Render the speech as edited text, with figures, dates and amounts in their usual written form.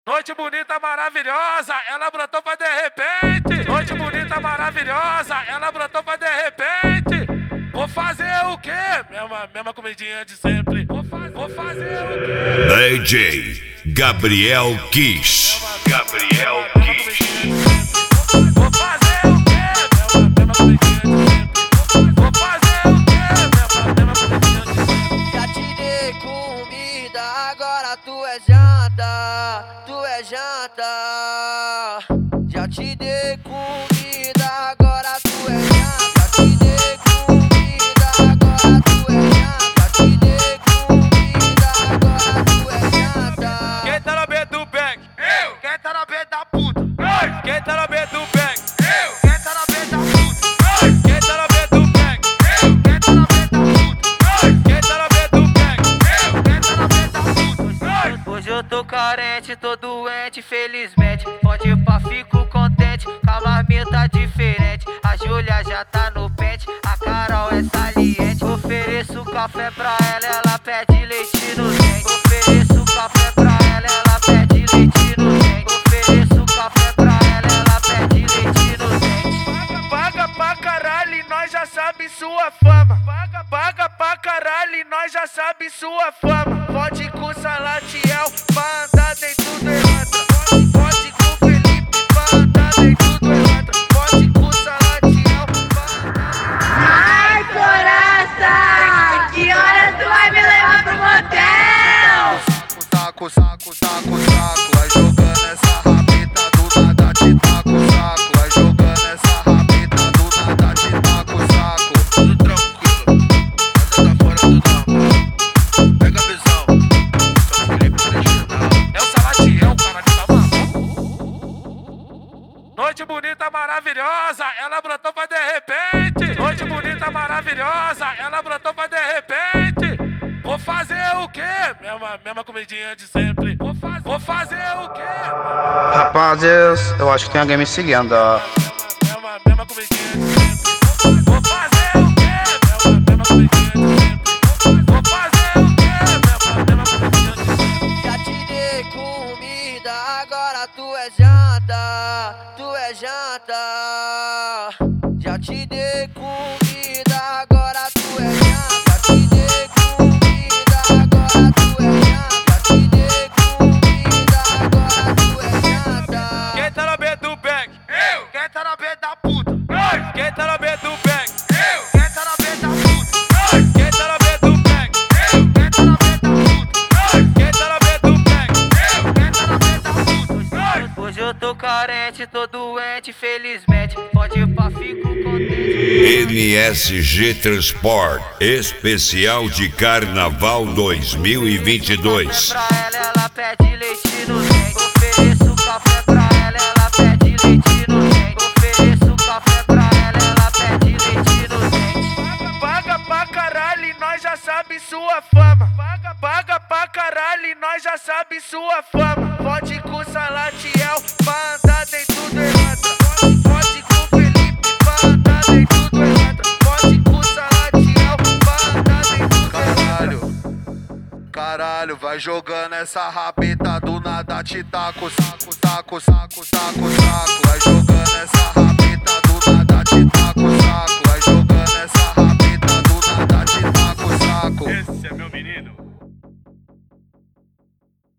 Noite bonita, maravilhosa, ela brotou pra de repente. Noite bonita, maravilhosa, ela brotou pra de repente. Vou fazer o quê? Mesma comidinha de sempre. Vou fazer o quê? DJ Gabriel Kiss. Gabriel Kiss. Vou fazer o quê? Mesma comidinha de sempre. Vou fazer o quê? Mesma comidinha de sempre. Já te dei comida, agora tu é janta, tu é janta. Já te dei comida, agora tu é janta. Te dei comida, agora tu é janta. Te dei comida, agora tu é janta. Quem tá na B do back? Eu. Quem tá na B da puta? Nós. Quem tá na B do back? Eu. Quem tá na B da puta? Nós. Quem tá na B do back? Eu. Quem tá na B da puta? Nós. Quem tá na B do back? Eu. Quem tá na B da puta? Nós. Hoje eu tô carente, tô doente, felizmente. Pode ir pra, fico contente, com a marmita diferente. A Júlia já tá no pente, a Carol é saliente. Ofereço café pra ela, ela pede leite no dente. Ofereço café pra ela pede leite no dente. Ofereço café pra ela pede leite no dente. Paga pra caralho e nós já sabe sua fama. Paga pra caralho e nós já sabe sua fama. Pode com Salatiel pra andar dentro do Elantra. Pode com Felipe pra andar dentro do Elantra. Pode com Salatiel pra andar. Ai, coração! Que hora tu vai me levar pro motel? Saco, saco, saco, saco. Vai jogando essa rabeta do nada, te taco o saco. Vai jogando essa rabeta do nada, te taco o saco. Tudo tranquilo, nada tá fora do normal. Pega a visão, São Felipe original. É o Salatiel, cara de tá Noite bonita, maravilhosa, ela brotou pra de repente. Noite bonita, maravilhosa, ela brotou pra de repente. Vou fazer o quê? Mesma comidinha de sempre. Vou fazer o quê? Rapazes, eu acho que tem alguém me seguindo, ó. Mesma comidinha de sempre. Vou fazer o quê? Mesma comidinha de sempre. Vou fazer o quê? Mesma comidinha de sempre. Já te dei comida, agora tu é janta, tu é janta. Já te dei comida, agora tu é janta. Te dei comida, agora tu é janta. Te dei comida, agora tu é janta. Quem tá na B do back? Eu. Quem tá na B da puta? Nós. Quem tá na B do back? Eu. Quem tá na B da puta? Nós. Quem tá na B do back? Eu. Quem tá na B da puta? Nós. Quem tá na B do back? Eu. Quem tá na B da puta? Nós. Hoje eu tô carente, tô doente, felizmente. Pode ir pra, fico contente. NSG Transport, especial de Carnaval 2022. Pra ela pede leite no dente. Ofereço café pra ela pede leite no dente. Ofereço café pra ela pede leite no dente. Paga pra caralho e nós já sabe sua fama. Paga pra caralho e nós já sabe sua fama. Pode com Salatiel pra andar dentro do Elantra. Pode com Felipe pra andar dentro do Elantra. Pode com Salatiel pra andar dentro do Elantra. Caralho, vai jogando essa rabeta do nada, te taco, saco, saco, saco, saco, saco. Vai jogando essa rabeta do nada, te taco, saco. Vai jogando essa rabeta do nada, te taco, saco. Esse é meu